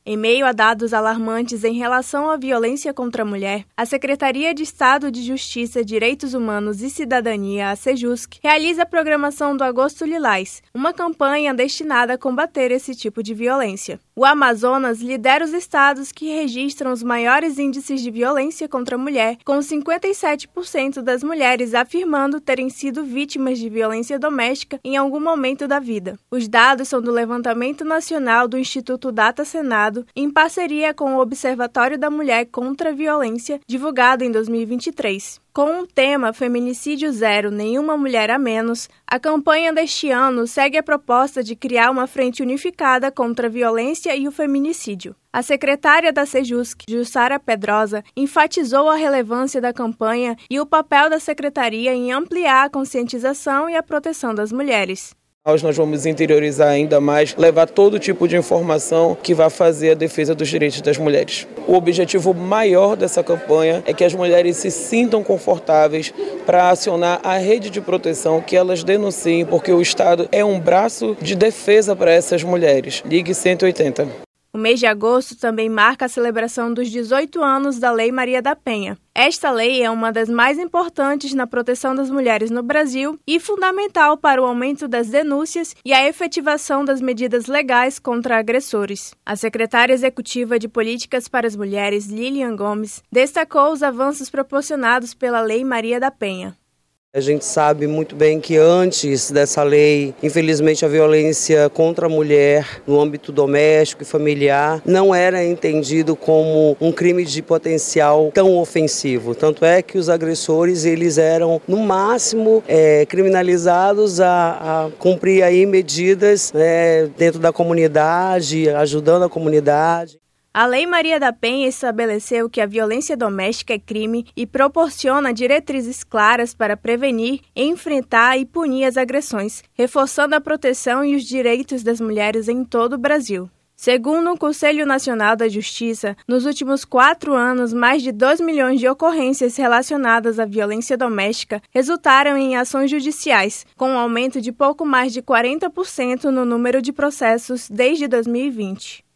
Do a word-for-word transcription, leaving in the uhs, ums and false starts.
Em meio a dados alarmantes em relação à violência contra a mulher, a Secretaria de Estado de Justiça, Direitos Humanos e Cidadania, a SEJUSC, realiza a programação do Agosto Lilás, uma campanha destinada a combater esse tipo de violência. O Amazonas lidera os estados que registram os maiores índices de violência contra a mulher, com cinquenta e sete por cento das mulheres afirmando terem sido vítimas de violência doméstica em algum momento da vida. Os dados são do Levantamento Nacional do Instituto Data Senado, em parceria com o Observatório da Mulher contra a Violência, divulgado em dois mil e vinte e três. Com o tema Feminicídio Zero, Nenhuma Mulher a Menos, a campanha deste ano segue a proposta de criar uma frente unificada contra a violência e o feminicídio. A secretária da SEJUSC, Jussara Pedrosa, enfatizou a relevância da campanha e o papel da secretaria em ampliar a conscientização e a proteção das mulheres. Nós vamos interiorizar ainda mais, levar todo tipo de informação que vai fazer a defesa dos direitos das mulheres. O objetivo maior dessa campanha é que as mulheres se sintam confortáveis para acionar a rede de proteção, que elas denunciem, porque o Estado é um braço de defesa para essas mulheres. Ligue cento e oitenta. O mês de agosto também marca a celebração dos dezoito anos da Lei Maria da Penha. Esta lei é uma das mais importantes na proteção das mulheres no Brasil e fundamental para o aumento das denúncias e a efetivação das medidas legais contra agressores. A secretária executiva de Políticas para as Mulheres, Lilian Gomes, destacou os avanços proporcionados pela Lei Maria da Penha. A gente sabe muito bem que antes dessa lei, infelizmente, a violência contra a mulher no âmbito doméstico e familiar não era entendido como um crime de potencial tão ofensivo. Tanto é que os agressores eles eram, no máximo, é, criminalizados a, a cumprir aí medidas né, dentro da comunidade, ajudando a comunidade. A Lei Maria da Penha estabeleceu que a violência doméstica é crime e proporciona diretrizes claras para prevenir, enfrentar e punir as agressões, reforçando a proteção e os direitos das mulheres em todo o Brasil. Segundo o Conselho Nacional da Justiça, nos últimos quatro anos, mais de dois milhões de ocorrências relacionadas à violência doméstica resultaram em ações judiciais, com um aumento de pouco mais de quarenta por cento no número de processos desde dois mil e vinte.